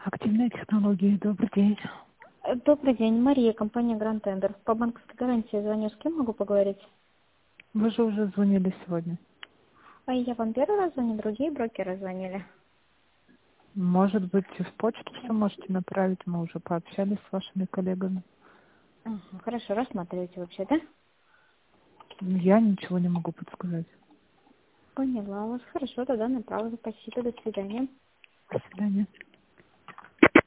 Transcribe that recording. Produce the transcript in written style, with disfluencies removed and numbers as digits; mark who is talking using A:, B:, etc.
A: Активные технологии. Добрый день.
B: Добрый день, Мария, компания Grand Tender. По банковской гарантии звоню. С кем могу поговорить?
A: Вы же уже звонили сегодня.
B: А я вам первый раз звоню, другие брокеры звонили.
A: Может быть, в почту все можете направить. Мы уже пообщались с вашими коллегами.
B: Ага, хорошо, рассматриваете вообще, да?
A: Я ничего не могу подсказать.
B: Поняла вас. Хорошо, тогда направлю. Спасибо, до свидания.
A: До свидания.